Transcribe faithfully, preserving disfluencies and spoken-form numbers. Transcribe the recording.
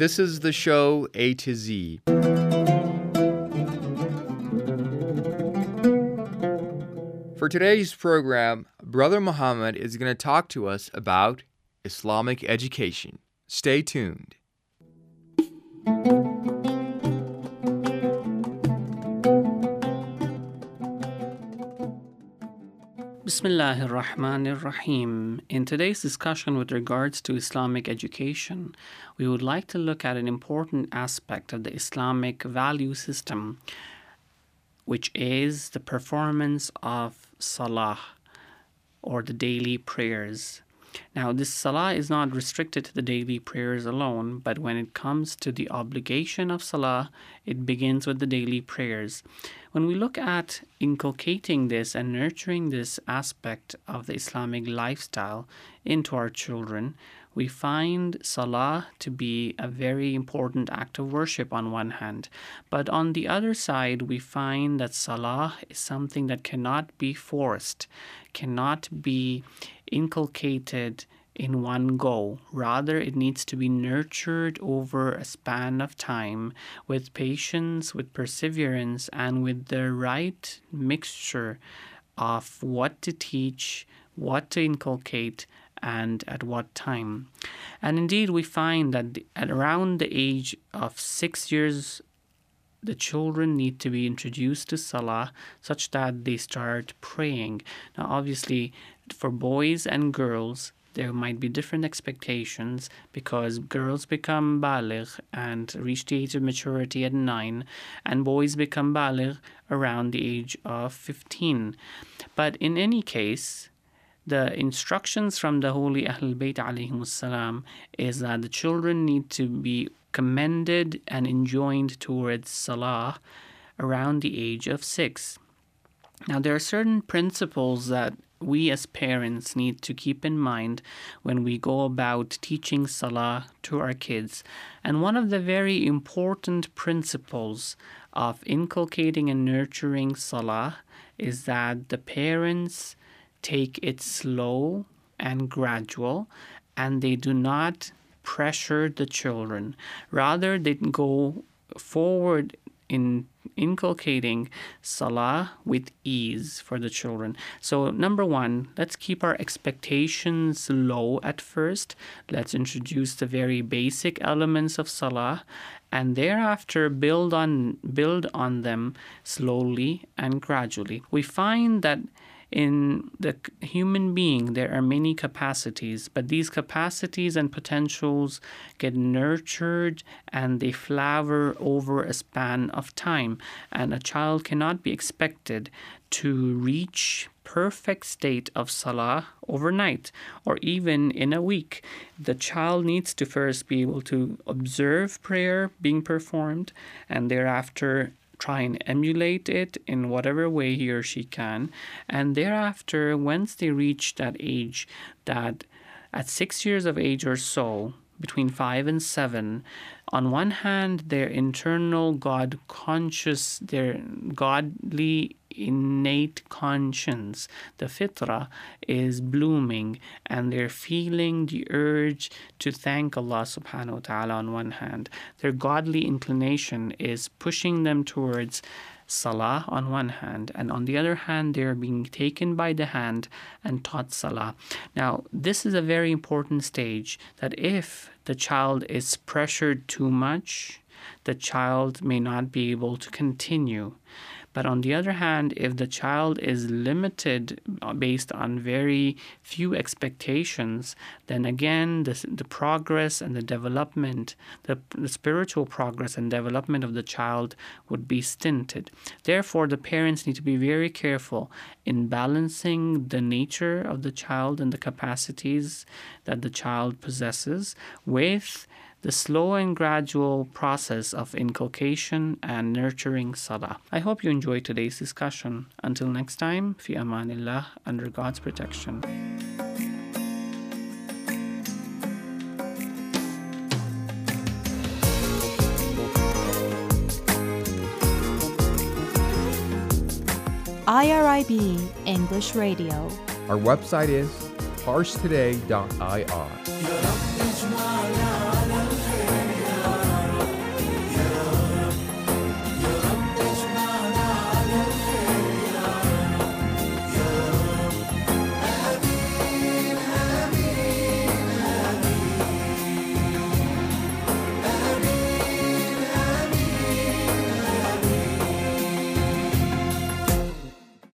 This is the show A to Z. For today's program, Brother Muhammad is going to talk to us about Islamic education. Stay tuned. Bismillahir Rahmanir Rahim. In today's discussion with regards to Islamic education, we would like to look at an important aspect of the Islamic value system, which is the performance of Salah, or the daily prayers. Now, this Salah is not restricted to the daily prayers alone, but when it comes to the obligation of Salah, it begins with the daily prayers. When we look at inculcating this and nurturing this aspect of the Islamic lifestyle into our children, we find Salah to be a very important act of worship on one hand. But on the other side, we find that Salah is something that cannot be forced, cannot be inculcated in one go. Rather, it needs to be nurtured over a span of time with patience, with perseverance, and with the right mixture of what to teach, what to inculcate, and at what time. And indeed, we find that at around the age of six years, the children need to be introduced to Salah such that they start praying. Now, obviously, for boys and girls, there might be different expectations because girls become baligh and reach the age of maturity at nine, and boys become baligh around the age of fifteen. But in any case, the instructions from the Holy Ahlul Bayt alayhimus salam is that the children need to be commended and enjoined towards Salah around the age of six. Now, there are certain principles that we as parents need to keep in mind when we go about teaching Salah to our kids. And one of the very important principles of inculcating and nurturing Salah is that the parents take it slow and gradual, and they do not pressure the children. Rather, they go forward in inculcating Salah with ease for the children. So, number one, let's keep our expectations low at first. Let's introduce the very basic elements of Salah, and thereafter build on build on them slowly and gradually. We find that in the human being, there are many capacities, but these capacities and potentials get nurtured and they flower over a span of time. And a child cannot be expected to reach perfect state of Salah overnight or even in a week. The child needs to first be able to observe prayer being performed and thereafter try and emulate it in whatever way he or she can. And thereafter, once they reach that age, that at six years of age or so, between five and seven, on one hand, their internal God conscious, their godly innate conscience, the fitrah, is blooming, and they're feeling the urge to thank Allah subhanahu wa ta'ala on one hand. Their godly inclination is pushing them towards Salah on one hand, and on the other hand, they're being taken by the hand and taught Salah. Now, this is a very important stage that if the child is pressured too much, the child may not be able to continue. But on the other hand, if the child is limited based on very few expectations, then again, the, the progress and the development, the, the spiritual progress and development of the child would be stinted. Therefore, the parents need to be very careful in balancing the nature of the child and the capacities that the child possesses with the slow and gradual process of inculcation and nurturing Salah. I hope you enjoyed today's discussion. Until next time, fi amanillah, under God's protection. I R I B English Radio. Our website is parse today dot I R.